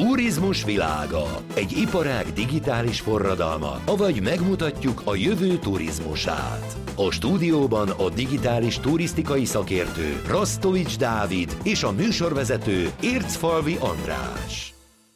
Turizmus világa. Egy iparág digitális forradalma, avagy megmutatjuk a jövő turizmusát. A stúdióban a digitális turisztikai szakértő Rasztovics Dávid és a műsorvezető Ércfalvi András.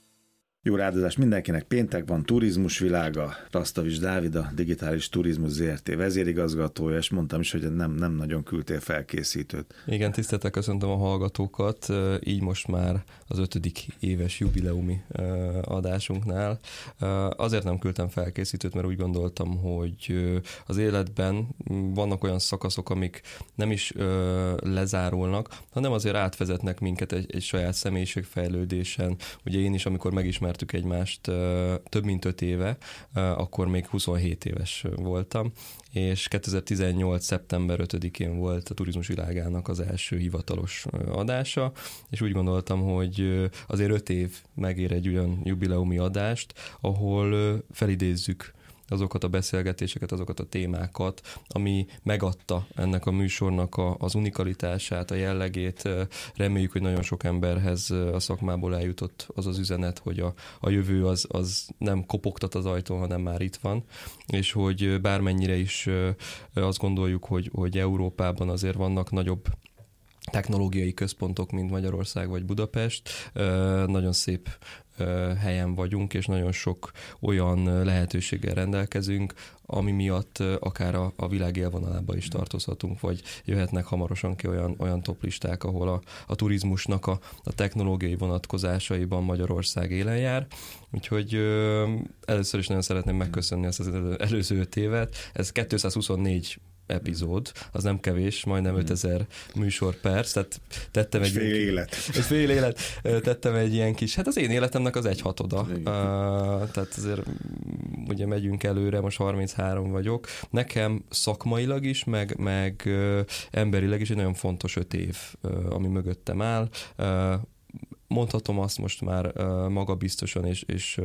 Jó rádozást mindenkinek, péntek van, turizmus világa. Rasztovics Dávid, a Digitális Turizmus Zrt. vezérigazgatója, és mondtam is, hogy nem nagyon küldtél felkészítőt. Igen, tisztelettel köszöntöm a hallgatókat, így most már az 5. éves jubileumi adásunknál. Azért nem küldtem felkészítőt, mert úgy gondoltam, hogy az életben vannak olyan szakaszok, amik nem is lezárulnak, hanem azért átvezetnek minket egy saját személyiségfejlődésen. Ugye én is, amikor megismertük egymást több mint 5 éve, akkor még 27 éves voltam, és 2018. szeptember 5-én volt a Turizmus világának az első hivatalos adása, és úgy gondoltam, hogy azért 5 év megér egy olyan jubileumi adást, ahol felidézzük azokat a beszélgetéseket, azokat a témákat, ami megadta ennek a műsornak az unikalitását, a jellegét. Reméljük, hogy nagyon sok emberhez a szakmából eljutott az az üzenet, hogy a jövő az nem kopogtat az ajtón, hanem már itt van, és hogy bármennyire is azt gondoljuk, hogy Európában azért vannak nagyobb technológiai központok, mint Magyarország vagy Budapest, nagyon szép helyen vagyunk, és nagyon sok olyan lehetőséggel rendelkezünk, ami miatt akár a világ élvonalába is tartozhatunk, vagy jöhetnek hamarosan ki olyan toplisták, ahol a turizmusnak a technológiai vonatkozásaiban Magyarország élen jár. Úgyhogy először is nagyon szeretném megköszönni ezt az előző 5 évet. Ez 224 epizód, az nem kevés, majdnem 5000 műsorperc, tehát tettem egy fél élet. Tettem egy ilyen kis, hát az én életemnek az 1/6. Tehát azért ugye megyünk előre, most 33 vagyok. Nekem szakmailag is, meg emberileg is egy nagyon fontos 5 év, ami mögöttem áll. Mondhatom azt most már magabiztosan és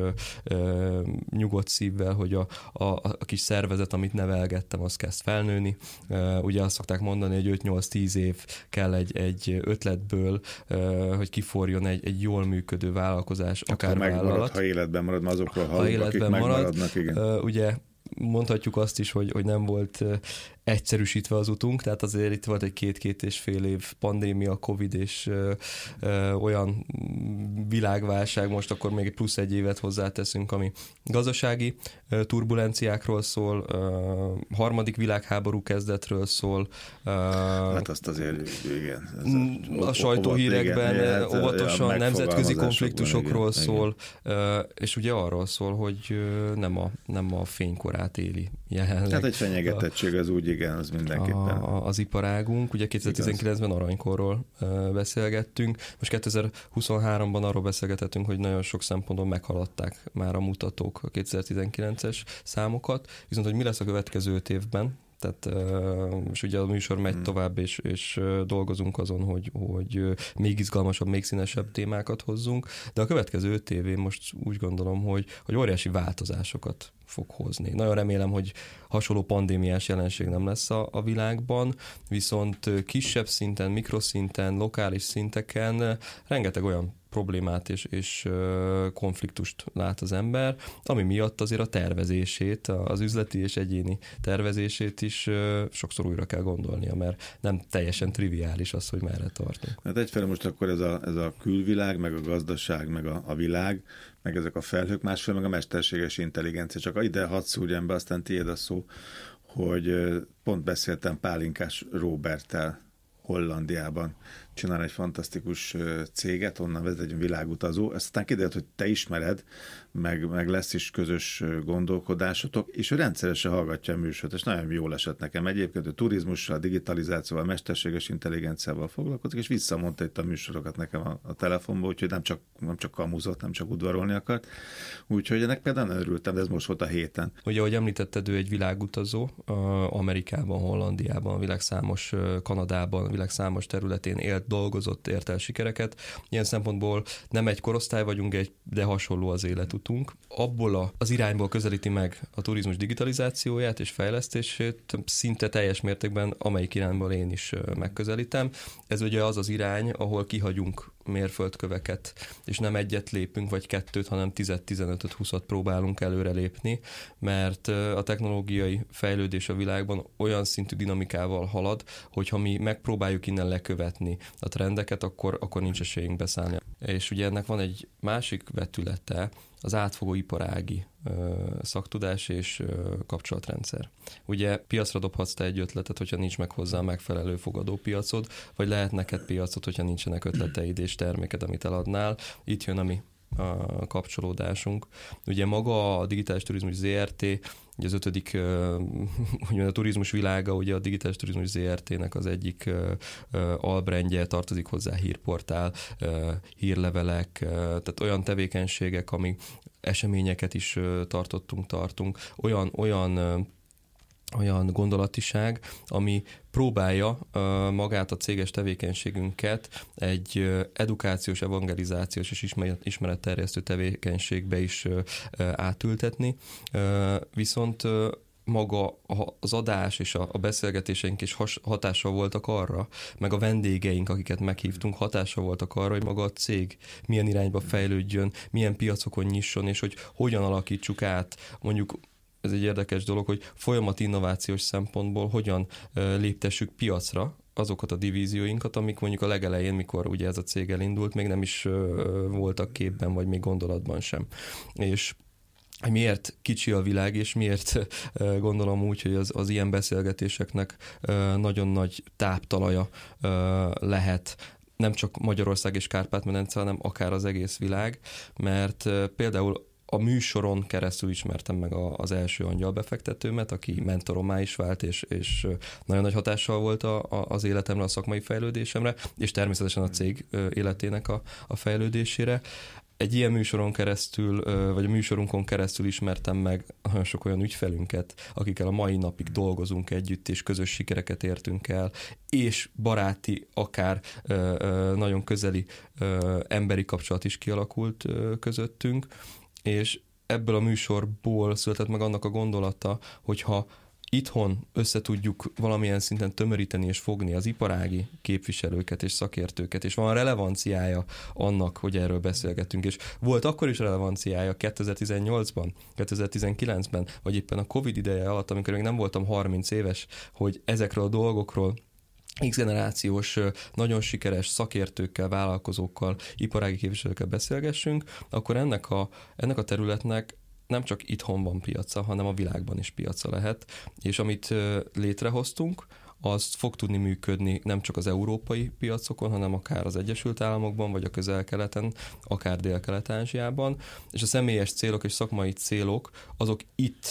nyugodt szívvel, hogy a kis szervezet, amit nevelgettem, az kezd felnőni. Ugye azt szokták mondani, hogy 5-8-10 év kell egy ötletből, hogy kiforjon egy jól működő vállalkozás, akár vállalat. Ha életben marad, azokról hallunk, akik megmaradnak. Igen. Ugye mondhatjuk azt is, hogy nem volt egyszerűsítve az utunk, tehát azért itt volt egy 2-2,5 év pandémia, Covid és olyan világválság, most akkor még plusz 1 évet hozzáteszünk, ami gazdasági turbulenciákról szól, harmadik világháború kezdetről szól. Hát azt azért, igen. A sajtóhírekben óvatosan nemzetközi konfliktusokról szól, és ugye arról szól, hogy nem a fénykorát éli jelenleg. Tehát egy fenyegetettség az úgy, igen, az mindenképpen. Az iparágunk, ugye 2019-ben aranykorról beszélgettünk, most 2023-ban arról beszélgetettünk, hogy nagyon sok szempontból meghaladták már a mutatók a 2019-es számokat, viszont hogy mi lesz a következő 5 évben, tehát és ugye a műsor megy tovább, és dolgozunk azon, hogy még izgalmasabb, még színesebb témákat hozzunk, de a következő 5 év én most úgy gondolom, hogy óriási változásokat fog hozni. Nagyon remélem, hogy hasonló pandémiás jelenség nem lesz a világban, viszont kisebb szinten, mikroszinten, lokális szinteken rengeteg olyan problémát és konfliktust lát az ember, ami miatt azért a tervezését, az üzleti és egyéni tervezését is sokszor újra kell gondolnia, mert nem teljesen triviális az, hogy merre tartunk. Hát egyfelől most akkor ez a külvilág, meg a gazdaság, meg a világ, meg ezek a felhők, másfél meg a mesterséges intelligencia. Csak ide hadd szúrjam be, aztán tiéd a szó, hogy pont beszéltem Pálinkás Róberttel Hollandiában. Csinál egy fantasztikus céget, onnan vezet egy világutazó. Aztán kiderült, hogy te ismered, meg lesz is közös gondolkodásotok, és ő rendszeresen hallgatja a műsort, és nagyon jól esett nekem. Egyébként ő turizmussal, digitalizációval, mesterséges intelligenciával foglalkozik, és visszamondta itt a műsorokat nekem a telefonból, úgyhogy nem csak kamuzott, nem csak udvarolni akart. Úgyhogy ennek például nem örültem, de ez most volt a héten. Ugye, ahogy említetted, ő egy világutazó, Amerikában, Hollandiában, világ számos Kanadában, világ számos területén élt, dolgozott, ért el sikereket. Ilyen szempontból nem egy korosztály vagyunk, de hasonló az életutunk. Abból az irányból közelíti meg a turizmus digitalizációját és fejlesztését szinte teljes mértékben, amelyik irányból én is megközelítem. Ez ugye az az irány, ahol kihagyunk mérföldköveket, és nem egyet lépünk, vagy kettőt, hanem 10-15-öt, 20-at próbálunk előrelépni, mert a technológiai fejlődés a világban olyan szintű dinamikával halad, hogyha mi megpróbáljuk innen lekövetni a trendeket, akkor nincs esélyünk beszállni. És ugye ennek van egy másik vetülete, az átfogó iparági szaktudás és kapcsolatrendszer. Ugye piacra dobhatsz te egy ötletet, hogyha nincs meg hozzá megfelelő fogadópiacod, vagy lehet neked piacod, hogyha nincsenek ötleteid és terméked, amit eladnál. Itt jön a mi kapcsolódásunk. Ugye maga a Digitális Turizmus ZRT, ugye az 5. a turizmus világa, ugye a Digitális Turizmus ZRT-nek az egyik albrandje, tartozik hozzá hírportál, hírlevelek, tehát olyan tevékenységek, ami eseményeket is tartunk, olyan gondolatiság, ami próbálja magát a céges tevékenységünket egy edukációs, evangelizációs és ismeretterjesztő tevékenységbe is átültetni. Viszont maga az adás és a beszélgetéseink is hatással voltak arra, meg a vendégeink, akiket meghívtunk, hatással voltak arra, hogy maga a cég milyen irányba fejlődjön, milyen piacokon nyisson, és hogy hogyan alakítsuk át, mondjuk ez egy érdekes dolog, hogy folyamat innovációs szempontból hogyan léptessük piacra azokat a divízióinkat, amik mondjuk a legelején, mikor ugye ez a cég elindult, még nem is voltak képben, vagy még gondolatban sem. És miért kicsi a világ, és miért gondolom úgy, hogy az ilyen beszélgetéseknek nagyon nagy táptalaja lehet nem csak Magyarország és Kárpát-medence, hanem akár az egész világ, mert például a műsoron keresztül ismertem meg az első angyalbefektetőmet, aki mentorommá is vált, és nagyon nagy hatással volt az életemre, a szakmai fejlődésemre, és természetesen a cég életének a fejlődésére. Egy ilyen műsoron keresztül, vagy a műsorunkon keresztül ismertem meg nagyon sok olyan ügyfelünket, akikkel a mai napig dolgozunk együtt, és közös sikereket értünk el, és baráti, akár nagyon közeli emberi kapcsolat is kialakult közöttünk, és ebből a műsorból született meg annak a gondolata, hogyha itthon összetudjuk valamilyen szinten tömöríteni és fogni az iparági képviselőket és szakértőket, és van relevanciája annak, hogy erről beszélgetünk, és volt akkor is relevanciája 2018-ban, 2019-ben, vagy éppen a Covid ideje alatt, amikor még nem voltam 30 éves, hogy ezekről a dolgokról X-generációs, nagyon sikeres szakértőkkel, vállalkozókkal, iparági képviselőkkel beszélgessünk, akkor ennek a területnek nem csak itthon van piaca, hanem a világban is piaca lehet, és amit létrehoztunk, az fog tudni működni nem csak az európai piacokon, hanem akár az Egyesült Államokban, vagy a Közel-Keleten, akár Dél-Kelet-Ázsiában, és a személyes célok és szakmai célok, azok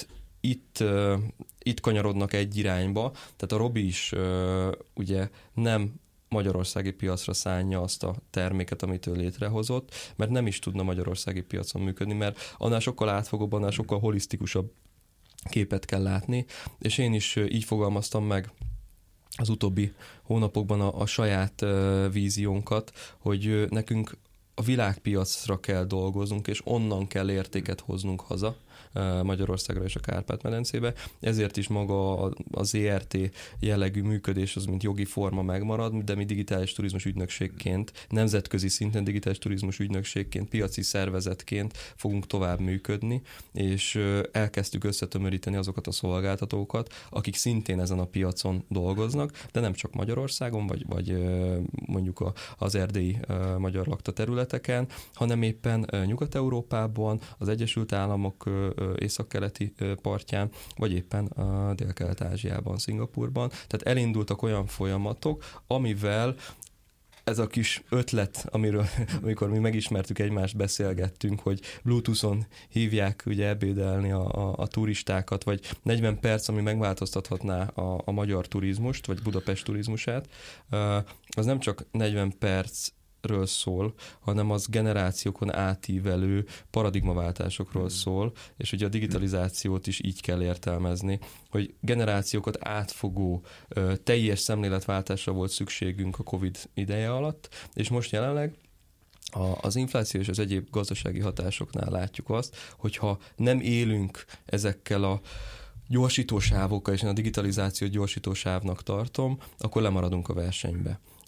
itt kanyarodnak egy irányba, tehát a Robi is ugye nem magyarországi piacra szánja azt a terméket, amit ő létrehozott, mert nem is tudna magyarországi piacon működni, mert annál sokkal átfogóbb, annál sokkal holisztikusabb képet kell látni, és én is így fogalmaztam meg az utóbbi hónapokban a saját víziónkat, hogy nekünk a világpiacra kell dolgoznunk, és onnan kell értéket hoznunk haza Magyarországra és a Kárpát-medencébe. Ezért is maga a ZRT jellegű működés az, mint jogi forma megmarad, de mi digitális turizmus ügynökségként, nemzetközi szinten digitális turizmus ügynökségként, piaci szervezetként fogunk tovább működni, és elkezdtük összetömöríteni azokat a szolgáltatókat, akik szintén ezen a piacon dolgoznak, de nem csak Magyarországon, vagy mondjuk az erdélyi magyar lakta területeken, hanem éppen Nyugat-Európában, az Egyesült Államok északkeleti partján, vagy éppen a Dél-Kelet-Ázsiában, Szingapurban. Tehát elindultak olyan folyamatok, amivel ez a kis ötlet, amikor mi megismertük egymást, beszélgettünk, hogy Bluetooth-on hívják ugye ebédelni a turistákat, vagy 40 perc, ami megváltoztathatná a magyar turizmust, vagy Budapest turizmusát, az nem csak 40 perc szól, hanem az generációkon átívelő paradigmaváltásokról szól, és ugye a digitalizációt is így kell értelmezni, hogy generációkat átfogó teljes szemléletváltásra volt szükségünk a Covid ideje alatt, és most jelenleg az infláció és az egyéb gazdasági hatásoknál látjuk azt, hogyha nem élünk ezekkel a gyorsítósávokkal, és én a digitalizációt gyorsítósávnak tartom, akkor lemaradunk a versenybe.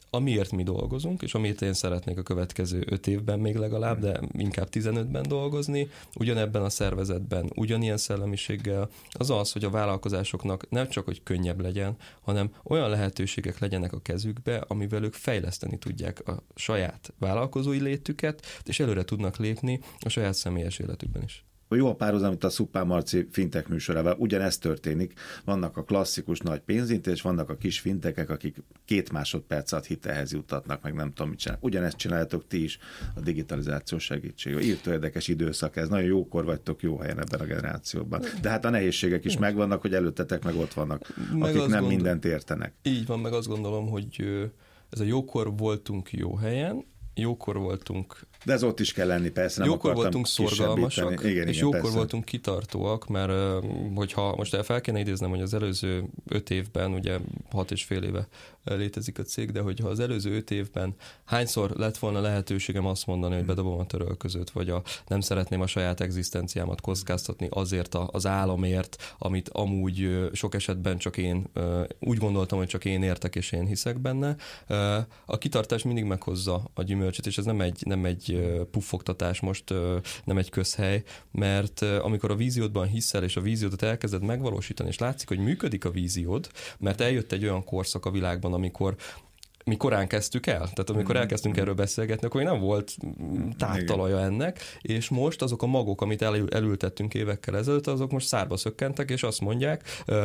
amiért mi dolgozunk, és amiért én szeretnék a következő 5 évben még legalább, de inkább 15-ben dolgozni, ugyanebben a szervezetben, ugyanilyen szellemiséggel, az az, hogy a vállalkozásoknak nem csak, hogy könnyebb legyen, hanem olyan lehetőségek legyenek a kezükbe, amivel ők fejleszteni tudják a saját vállalkozói létüket, és előre tudnak lépni a saját személyes életükben is. Jó a párhuzam, mint a Szupán Marci fintek műsorával. Ugyanezt történik. Vannak a klasszikus nagy pénzintézet, és vannak a kis fintekek, akik 2 másodperc alatt hitelhez juttatnak, meg nem tudom mit csinálni. Ugyanezt csináljátok ti is a digitalizáció segítségével. Írtó érdekes időszak ez. Nagyon jókor vagytok, jó helyen ebben a generációban. De hát a nehézségek is megvannak, hogy előttetek meg ott vannak, meg akik nem mindent értenek. Így van, meg azt gondolom, hogy ez a jókor voltunk jó helyen, jókor voltunk. De ez ott is kell lenni, persze. Nem jókor voltunk szorgalmasak, igen, és jókor persze. voltunk kitartóak, mert hogyha most fel kéne idéznem, hogy az előző 5 évben, ugye 6,5 éve létezik a cég, de hogyha az előző 5 évben hányszor lett volna lehetőségem azt mondani, hogy bedobom a törölközőt, vagy nem szeretném a saját egzisztenciámat kockáztatni azért az álomért, amit amúgy sok esetben csak én úgy gondoltam, hogy csak én értek, és én hiszek benne. A kitartás mindig meghozza a gyümölcsöt, és ez nem egy puffogtatás most, nem egy közhely, mert amikor a víziódban hiszel, és a víziódat elkezded megvalósítani, és látszik, hogy működik a víziód, mert eljött egy olyan korszak a világban, amikor mi korán kezdtük el, tehát amikor elkezdtünk erről beszélgetni, akkor még nem volt táptalaja ennek, és most azok a magok, amit elültettünk évekkel ezelőtt, azok most szárba szökkentek, és azt mondják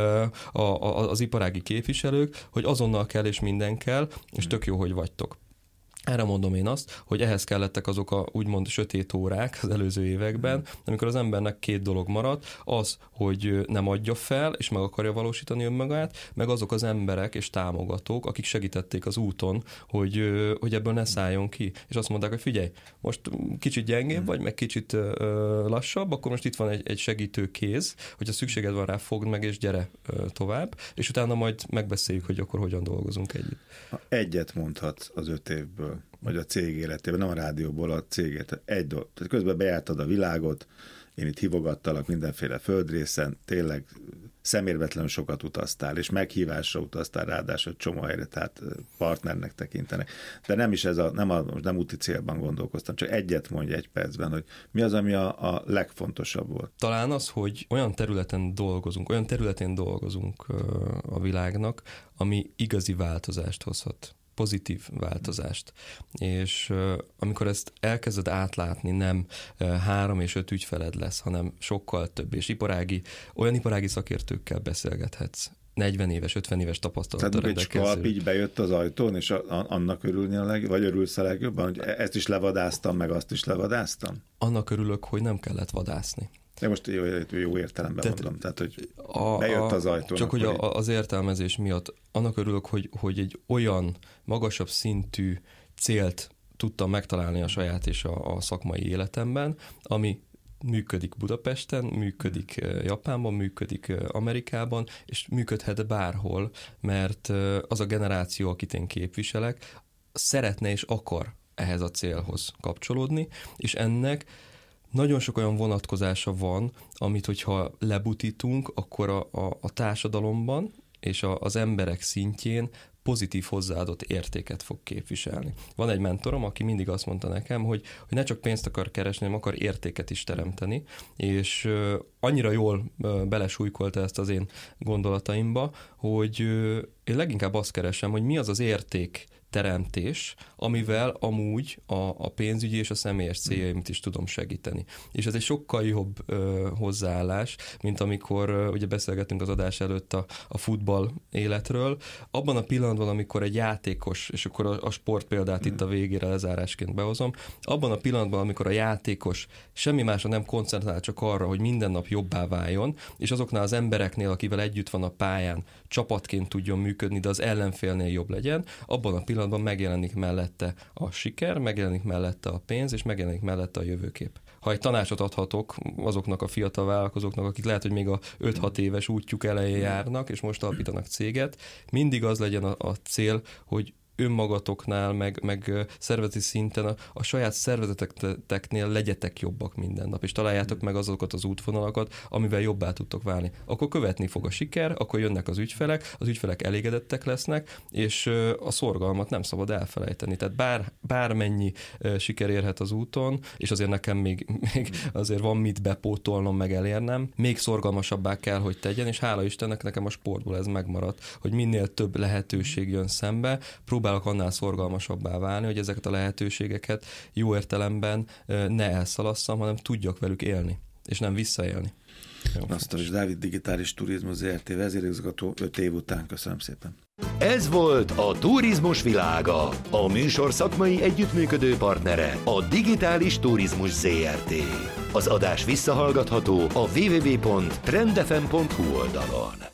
az iparági képviselők, hogy azonnal kell, és minden kell, és tök jó, hogy vagytok. Erre mondom én azt, hogy ehhez kellettek azok a úgymond sötét órák az előző években, amikor az embernek 2 dolog maradt, az, hogy nem adja fel, és meg akarja valósítani önmagát, meg azok az emberek és támogatók, akik segítették az úton, hogy ebből ne szálljon ki. És azt mondták, hogy figyelj, most kicsit gyengébb vagy, meg kicsit lassabb, akkor most itt van egy segítő kéz, hogyha szükséged van rá, fogd meg és gyere tovább, és utána majd megbeszéljük, hogy akkor hogyan dolgozunk együtt. Egyet mondhatsz az 5 évből, vagy a cég életében, nem a rádióból, a cégét. Egy dolog. Tehát közben bejártad a világot, én itt hívogattalak mindenféle földrészen, tényleg szemérmetlenül sokat utaztál, és meghívásra utaztál, ráadásul csomó helyre, tehát partnernek tekintenek. De nem is nem úti célban gondolkoztam, csak egyet mondj 1 percben, hogy mi az, ami a legfontosabb volt. Talán az, hogy olyan területén dolgozunk a világnak, ami igazi változást hozhat. Pozitív változást. És amikor ezt elkezded átlátni, nem 3 és 5 ügyfeled lesz, hanem sokkal több, és olyan iparági szakértőkkel beszélgethetsz. 40 éves, 50 éves tapasztalattal rendelkező. Tehát egy skalp így bejött az ajtón, és annak örülni vagy örülsz a legjobban, hogy ezt is levadáztam, meg azt is levadáztam? Annak örülök, hogy nem kellett vadászni. De most jó értelemben mondom, tehát hogy bejött az ajtón. Csak hogy az értelmezés miatt annak örülök, hogy egy olyan magasabb szintű célt tudtam megtalálni a saját és a szakmai életemben, ami működik Budapesten, működik Japánban, működik Amerikában, és működhet bárhol, mert az a generáció, akit én képviselek, szeretne és akar ehhez a célhoz kapcsolódni, és ennek nagyon sok olyan vonatkozása van, amit hogyha lebutítunk, akkor a társadalomban és az emberek szintjén pozitív hozzáadott értéket fog képviselni. Van egy mentorom, aki mindig azt mondta nekem, hogy ne csak pénzt akar keresni, hanem akar értéket is teremteni, és annyira jól belesújkolta ezt az én gondolataimba, hogy én leginkább azt keresem, hogy mi az az érték teremtés, amivel amúgy a pénzügyi és a személyes céljaimat is tudom segíteni. És ez egy sokkal jobb hozzáállás, mint amikor ugye beszélgettünk az adás előtt a futball életről. Abban a pillanatban, amikor egy játékos, és akkor a sport példát itt a végére lezárásként behozom, abban a pillanatban, amikor a játékos semmi másra nem koncentrál, csak arra, hogy minden nap jobbá váljon, és azoknál az embereknél, akivel együtt van a pályán, csapatként tudjon működni, de az ellenfélnél jobb legyen, abban a pillanatban megjelenik mellette a siker, megjelenik mellette a pénz, és megjelenik mellette a jövőkép. Ha egy tanácsot adhatok azoknak a fiatal vállalkozóknak, akik lehet, hogy még a 5-6 éves útjuk elején járnak, és most alapítanak céget, mindig az legyen a cél, hogy önmagatoknál, meg szervezeti szinten a saját szervezeteknél legyetek jobbak minden nap, és találjátok meg azokat az útvonalakat, amivel jobbá tudtok válni. Akkor követni fog a siker, akkor jönnek az ügyfelek elégedettek lesznek, és a szorgalmat nem szabad elfelejteni. Tehát bármennyi siker érhet az úton, és azért nekem még azért van mit bepótolnom, meg elérnem, még szorgalmasabbá kell, hogy tegyen, és hála Istennek nekem a sportból ez megmaradt, hogy minél több lehetőség jön szembe, próbálok annál szorgalmasabbá válni, hogy ezeket a lehetőségeket jó értelemben ne elszalasszam, hanem tudjak velük élni, és nem visszaélni. Asztalos Dávid Digitális Turizmus ZRT vezérigazgató 5 év után. Köszönöm szépen. Ez volt a Turizmus világa. A műsor szakmai együttműködő partnere a Digitális Turizmus ZRT. Az adás visszahallgatható a www.trendfm.hu oldalon.